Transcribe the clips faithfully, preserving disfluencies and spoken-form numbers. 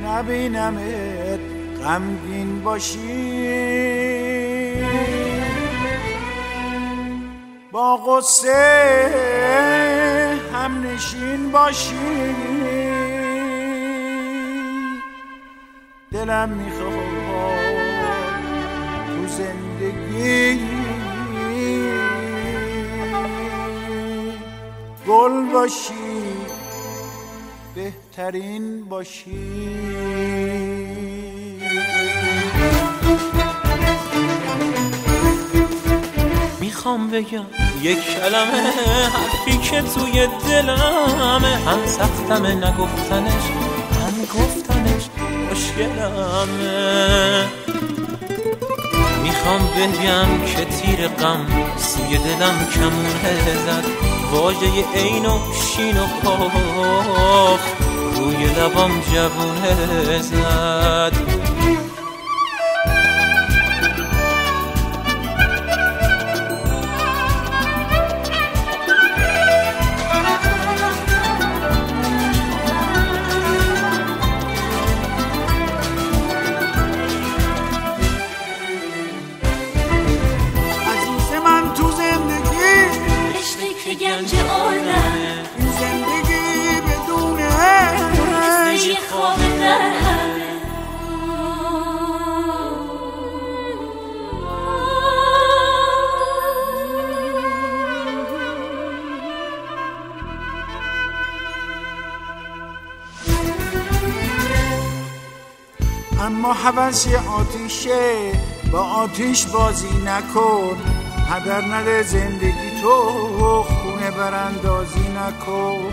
نبینمت غمگین باشی، با غصه هم نشین باشی. دلم میخواد تو زندگی گل باشی، بهترین باشی. میخوام بگم یک کلمه حرفی که توی دلمه، هم سختمه نگفتنش هم گفتنش مشکلمه. میخوام بگم که تیر غم سوی دلم کمونه زد، واژه عین و شین و قاف روی لبام جوونه زد. گنج آدم این زندگی بدونه مثل یه خواب در همه. اما هوس یه آتیشه، با آتیش بازی نکن. هدر نده زندگی تو، خونه براندازی نکن.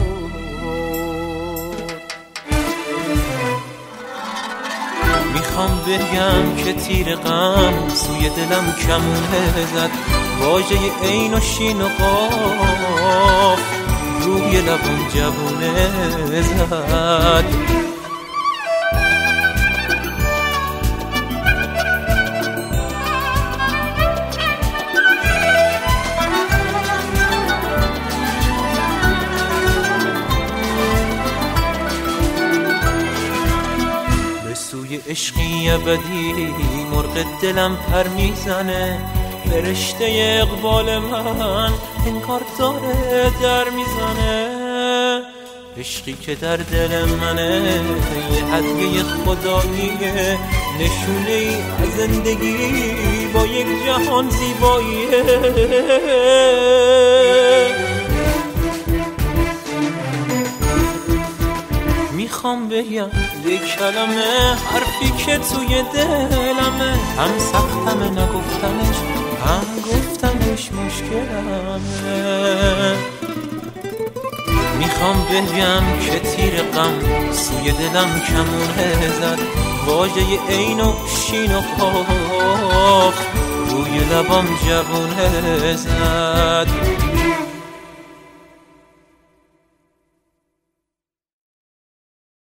میخوام بگم که تیر غم سوی دلم کمونه زد، واژه عین و شین و قاف روی لبم جوونه زد. توی عشقی ابدی مرغ دلم پر میزنه، فرشته اقبال من انگار داره در میزنه. عشقی که در دل منه یه هدیه خداییه، نشونه ای از زندگی با یک جهان زیباییه. میخوام بگم یک کلمه حرفی که توی دلمه، هم سختمه نگفتنش هم گفتنش مشکلمه. میخوام بگم که تیر غم سوی دلم کمونه زد، واژه عین و شین و قاف روی لبام جوونه زد.